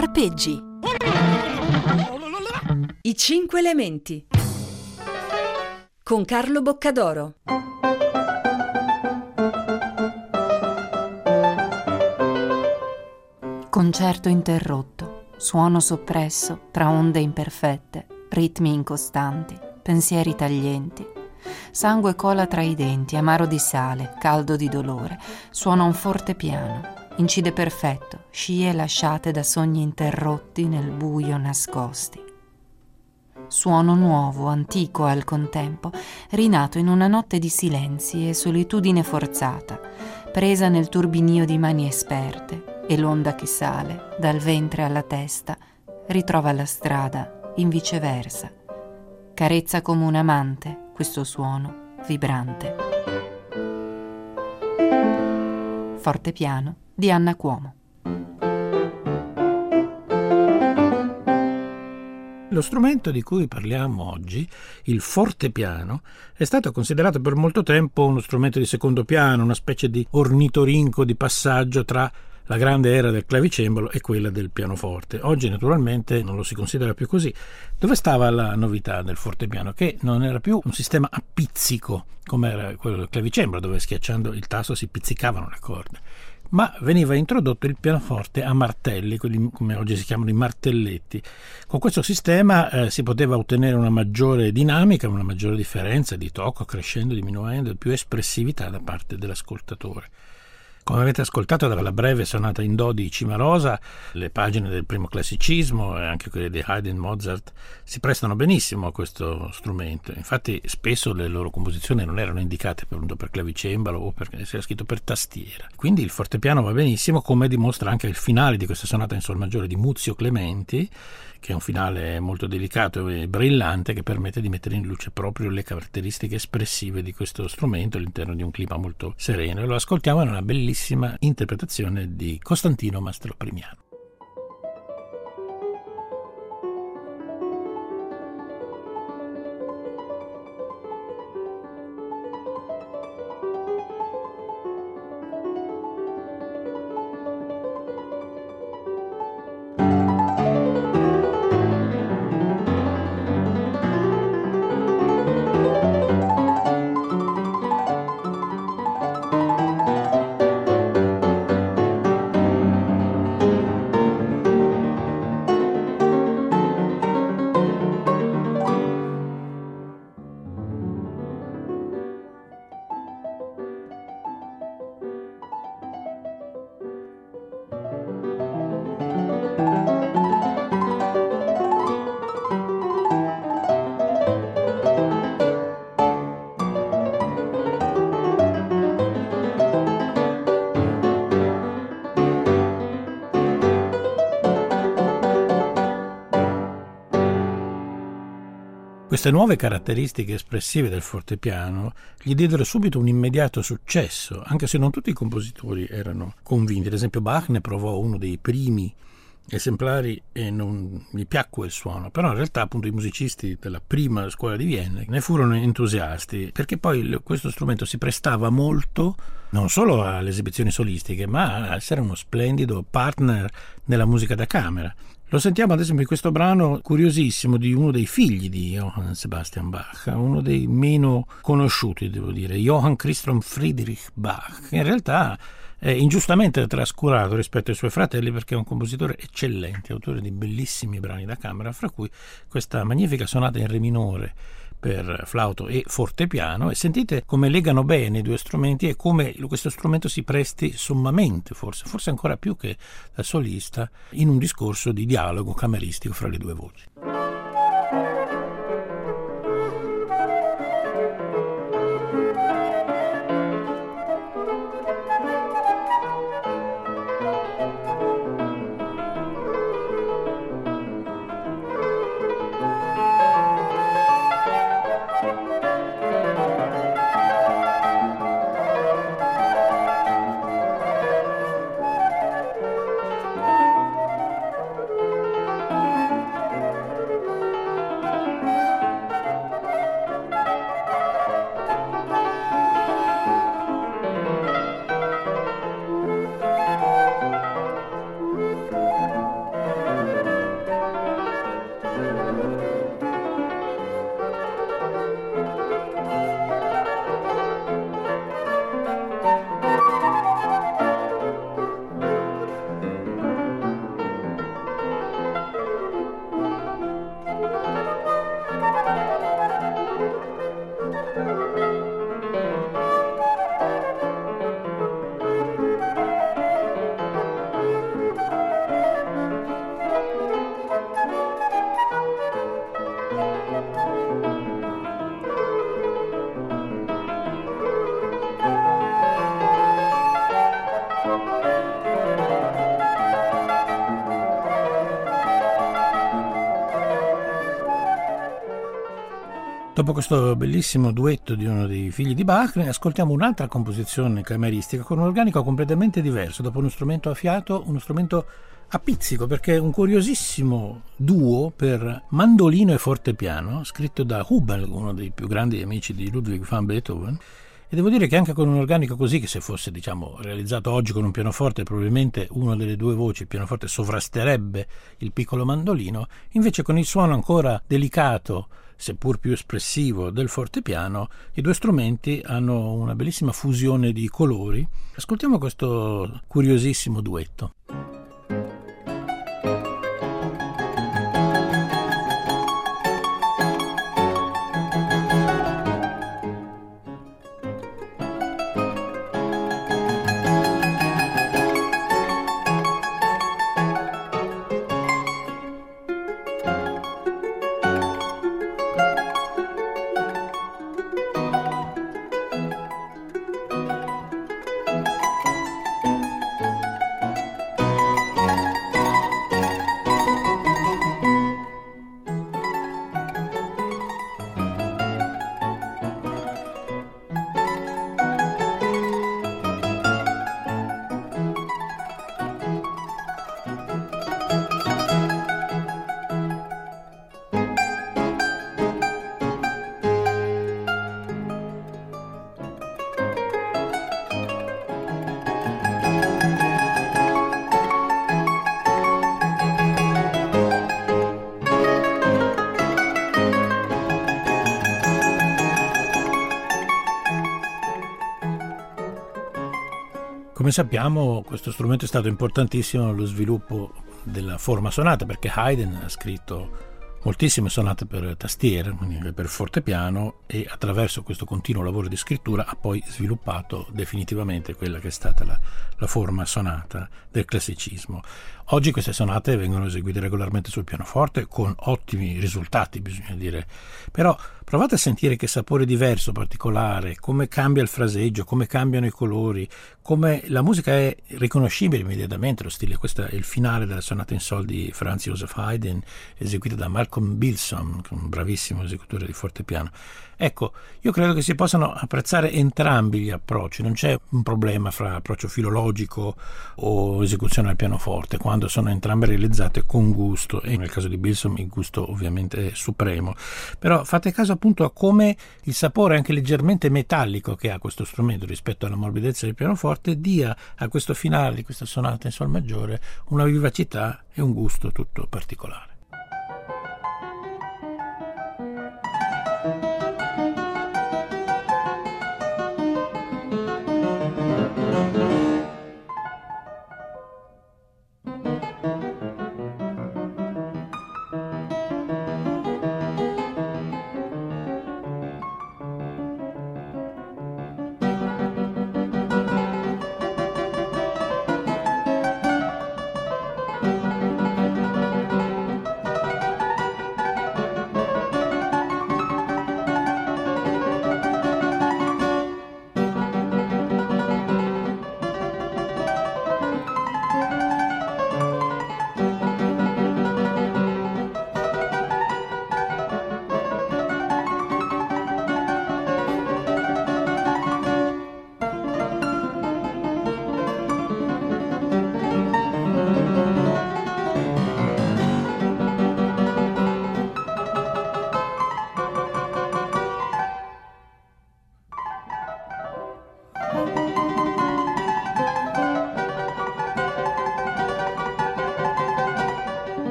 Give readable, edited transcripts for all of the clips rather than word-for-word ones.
Arpeggi. I 5 elementi. Con Carlo Boccadoro. Concerto interrotto, suono soppresso tra onde imperfette, ritmi incostanti, pensieri taglienti. Sangue cola tra i denti, amaro di sale, caldo di dolore. Suona un fortepiano, incide perfetto, scie lasciate da sogni interrotti nel buio nascosti. Suono nuovo, antico al contempo, rinato in una notte di silenzi e solitudine forzata, presa nel turbinio di mani esperte, e l'onda che sale, dal ventre alla testa, ritrova la strada in viceversa. Carezza come un amante questo suono vibrante. Fortepiano di Anna Cuomo. Lo strumento di cui parliamo oggi, il fortepiano, è stato considerato per molto tempo uno strumento di secondo piano, una specie di ornitorinco di passaggio tra la grande era del clavicembalo e quella del pianoforte. Oggi naturalmente non lo si considera più così. Dove stava la novità del fortepiano? Che non era più un sistema a pizzico come era quello del clavicembalo, dove schiacciando il tasto si pizzicavano le corde, ma veniva introdotto il pianoforte a martelli, quelli come oggi si chiamano i martelletti. Con questo sistema si poteva ottenere una maggiore dinamica, una maggiore differenza di tocco, crescendo, diminuendo, più espressività da parte dell'ascoltatore. Come avete ascoltato dalla breve sonata in do di Cimarosa, le pagine del primo classicismo e anche quelle di Haydn e Mozart si prestano benissimo a questo strumento. Infatti spesso le loro composizioni non erano indicate per clavicembalo o perché era scritto per tastiera. Quindi il fortepiano va benissimo, come dimostra anche il finale di questa sonata in sol maggiore di Muzio Clementi, che è un finale molto delicato e brillante, che permette di mettere in luce proprio le caratteristiche espressive di questo strumento all'interno di un clima molto sereno. E lo ascoltiamo in una bellissima interpretazione di Costantino Mastroprimiano. Queste nuove caratteristiche espressive del fortepiano gli diedero subito un immediato successo, anche se non tutti i compositori erano convinti. Ad esempio Bach ne provò uno dei primi esemplari e non gli piacque il suono, però in realtà appunto i musicisti della prima scuola di Vienna ne furono entusiasti, perché poi questo strumento si prestava molto non solo alle esibizioni solistiche, ma a essere uno splendido partner nella musica da camera. Lo sentiamo ad esempio in questo brano curiosissimo di uno dei figli di Johann Sebastian Bach, uno dei meno conosciuti, devo dire, Johann Christoph Friedrich Bach, che in realtà è ingiustamente trascurato rispetto ai suoi fratelli perché è un compositore eccellente, autore di bellissimi brani da camera, fra cui questa magnifica sonata in re minore per flauto e fortepiano, e sentite come legano bene i due strumenti e come questo strumento si presti sommamente, forse ancora più che da solista, in un discorso di dialogo cameristico fra le due voci. Dopo questo bellissimo duetto di uno dei figli di Bach, ascoltiamo un'altra composizione cameristica con un organico completamente diverso, dopo uno strumento a fiato, uno strumento a pizzico, perché è un curiosissimo duo per mandolino e fortepiano, scritto da Hubel, uno dei più grandi amici di Ludwig van Beethoven. E devo dire che anche con un organico così, che se fosse realizzato oggi con un pianoforte, probabilmente una delle due voci, il pianoforte, sovrasterebbe il piccolo mandolino, invece con il suono ancora delicato, seppur più espressivo, del fortepiano, i due strumenti hanno una bellissima fusione di colori. Ascoltiamo questo curiosissimo duetto. Come sappiamo, questo strumento è stato importantissimo nello sviluppo della forma sonata, perché Haydn ha scritto moltissime sonate per tastiere, quindi per fortepiano, e attraverso questo continuo lavoro di scrittura ha poi sviluppato definitivamente quella che è stata la forma sonata del classicismo. Oggi queste sonate vengono eseguite regolarmente sul pianoforte con ottimi risultati, bisogna dire, però provate a sentire che sapore diverso, particolare, come cambia il fraseggio, come cambiano i colori, come la musica è riconoscibile immediatamente, lo stile. Questo è il finale della sonata in sol di Franz Joseph Haydn, eseguita da Malcolm Bilson, un bravissimo esecutore di fortepiano. Ecco, io credo che si possano apprezzare entrambi gli approcci, non c'è un problema fra approccio filologico o esecuzione al pianoforte, quando sono entrambe realizzate con gusto, e nel caso di Bilson il gusto ovviamente è supremo. Però fate caso appunto a come il sapore anche leggermente metallico che ha questo strumento rispetto alla morbidezza del pianoforte dia a questo finale di questa sonata in sol maggiore una vivacità e un gusto tutto particolare.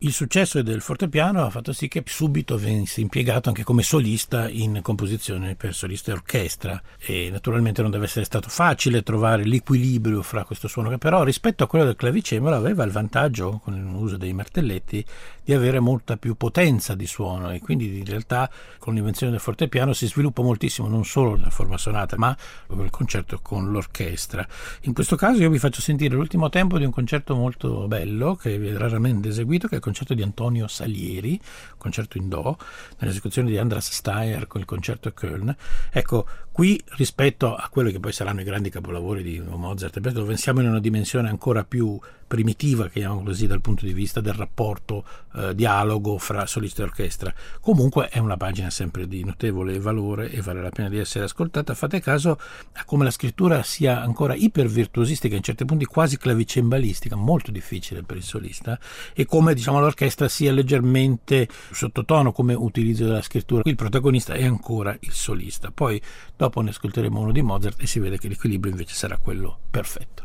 Il successo del fortepiano ha fatto sì che subito venisse impiegato anche come solista in composizione per solista e orchestra, e naturalmente non deve essere stato facile trovare l'equilibrio fra questo suono, che però rispetto a quello del clavicembalo aveva il vantaggio, con l'uso dei martelletti, di avere molta più potenza di suono, e quindi in realtà con l'invenzione del fortepiano si sviluppa moltissimo non solo la forma sonata ma il concerto con l'orchestra. In questo caso io vi faccio sentire l'ultimo tempo di un concerto molto bello che è raramente eseguito, che è il concerto di Antonio Salieri, concerto in do, nell'esecuzione di Andras Steyr con il concerto a Köln. Ecco, qui rispetto a quelli che poi saranno i grandi capolavori di Mozart, dove siamo in una dimensione ancora più primitiva, chiamiamo così, dal punto di vista del rapporto dialogo fra solista e orchestra, comunque è una pagina sempre di notevole valore e vale la pena di essere ascoltata. Fate caso a come la scrittura sia ancora ipervirtuosistica, in certi punti quasi clavicembalistica, molto difficile per il solista, e come diciamo l'orchestra sia leggermente sottotono come utilizzo della scrittura. Qui il protagonista è ancora il solista. Poi dopo ne ascolteremo uno di Mozart e si vede che l'equilibrio invece sarà quello perfetto.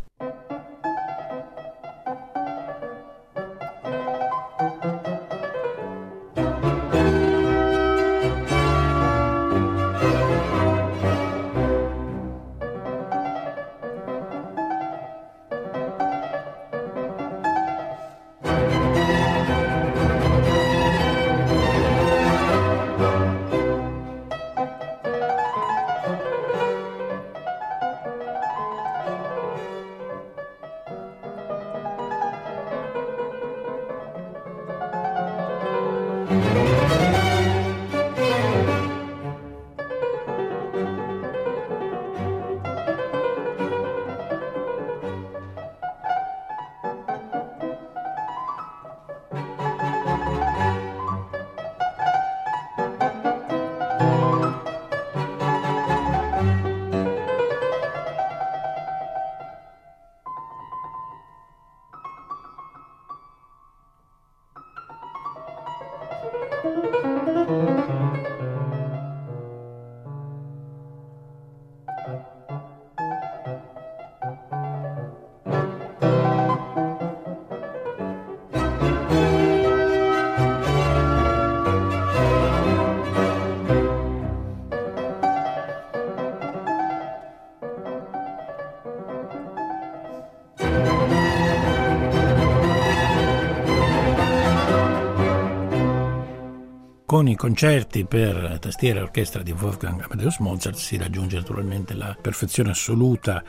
Con i concerti per tastiera e orchestra di Wolfgang Amadeus Mozart si raggiunge naturalmente la perfezione assoluta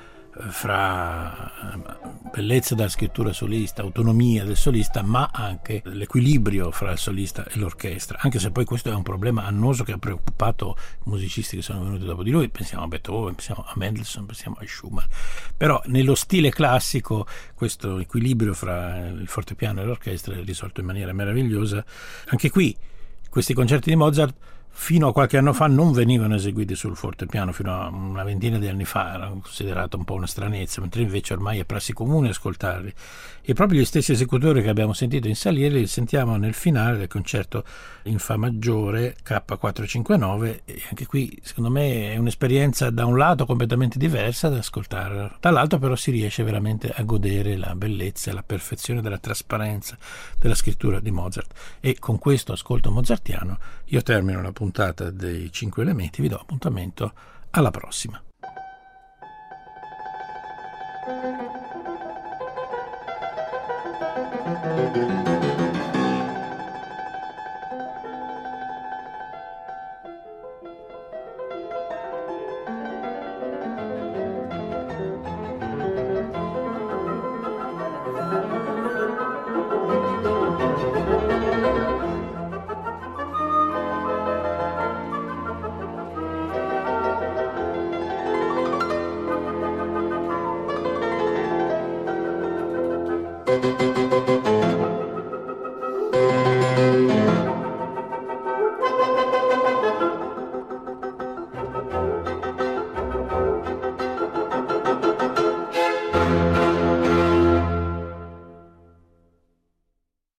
fra bellezza della scrittura solista, autonomia del solista, ma anche l'equilibrio fra il solista e l'orchestra, anche se poi questo è un problema annoso che ha preoccupato i musicisti che sono venuti dopo di lui. Pensiamo a Beethoven, pensiamo a Mendelssohn, pensiamo a Schumann. Però nello stile classico questo equilibrio fra il fortepiano e l'orchestra è risolto in maniera meravigliosa. Anche qui questi concerti di Mozart fino a qualche anno fa non venivano eseguiti sul fortepiano, fino a una ventina di anni fa era considerato un po' una stranezza, mentre invece ormai è prassi comune ascoltarli. E proprio gli stessi esecutori che abbiamo sentito in Salieri li sentiamo nel finale del concerto in Fa maggiore K459, e anche qui secondo me è un'esperienza da un lato completamente diversa da ascoltare, dall'altro però si riesce veramente a godere la bellezza e la perfezione della trasparenza della scrittura di Mozart. E con questo ascolto mozartiano io termino la puntata dei 5 elementi, vi do appuntamento alla prossima.